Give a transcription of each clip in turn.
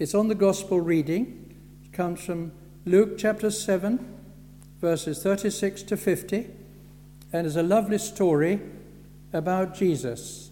It's on the Gospel reading. It comes from Luke chapter 7, verses 36 to 50, and is a lovely story about Jesus.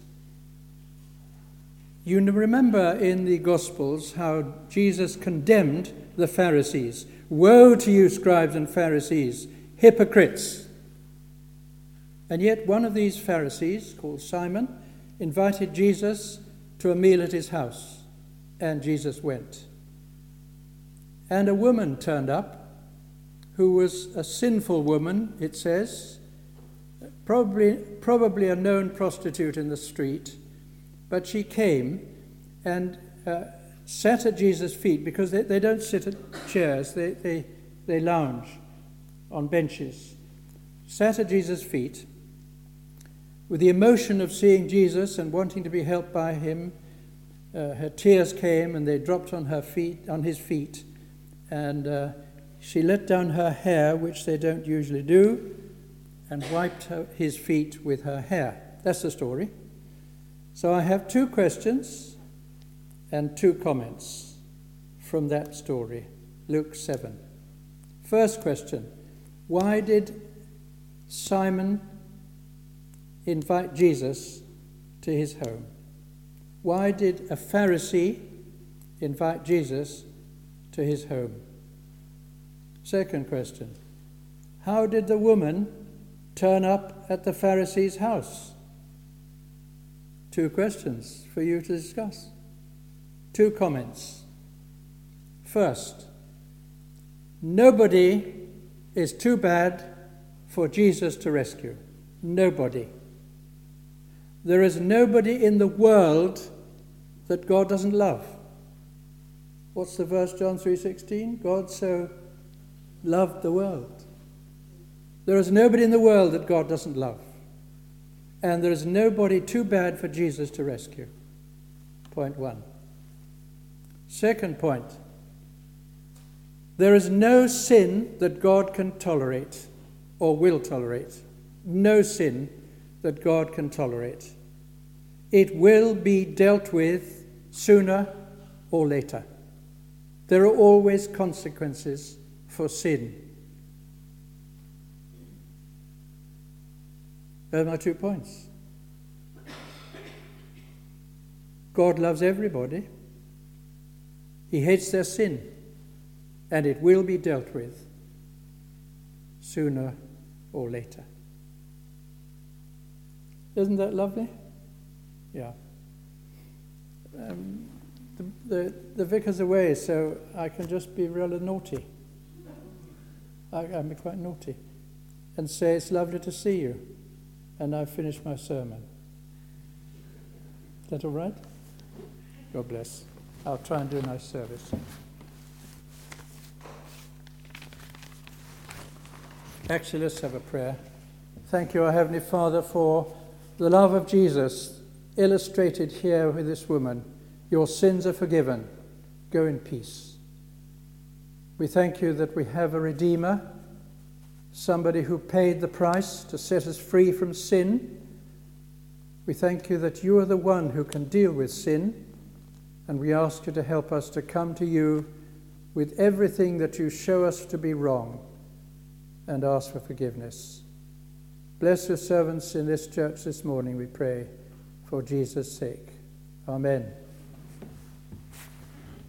You remember in the Gospels how Jesus condemned the Pharisees. Woe to you, scribes and Pharisees, hypocrites! And yet one of these Pharisees, called Simon, invited Jesus to a meal at his house, and Jesus went. And a woman turned up, who was a sinful woman, it says, probably a known prostitute in the street, but she came and sat at Jesus' feet, because they don't sit at chairs, they lounge on benches. Sat at Jesus' feet with the emotion of seeing Jesus and wanting to be helped by him. Her tears came and they dropped on his feet, and she let down her hair, which they don't usually do, and wiped his feet with her hair. That's the story. So I have 2 questions and 2 comments from that story, Luke 7. First question, why did Simon invite Jesus to his home? Why did a Pharisee invite Jesus to his home? Second question, how did the woman turn up at the Pharisee's house? 2 questions for you to discuss. 2 comments. First, nobody is too bad for Jesus to rescue. Nobody. There is nobody in the world that God doesn't love. What's the verse, John 3:16? God so loved the world. There is nobody in the world that God doesn't love. And there is nobody too bad for Jesus to rescue. Point 1. Second point, there is no sin that God can tolerate or will tolerate. No sin that God can tolerate. It will be dealt with sooner or later. There are always consequences for sin. Those are my 2 points. God loves everybody. He hates their sin, and it will be dealt with sooner or later. Isn't that lovely? Yeah. The vicar's away, so I can just be rather naughty. I'm quite naughty. And say, it's lovely to see you. And I've finished my sermon. Is that all right? God bless. I'll try and do a nice service. Actually, let's have a prayer. Thank you, our Heavenly Father, for the love of Jesus illustrated here with this woman. Your sins are forgiven. Go in peace. We thank you that we have a Redeemer, somebody who paid the price to set us free from sin. We thank you that you are the one who can deal with sin, and we ask you to help us to come to you with everything that you show us to be wrong and ask for forgiveness. Bless your servants in this church this morning, we pray, for Jesus' sake. Amen.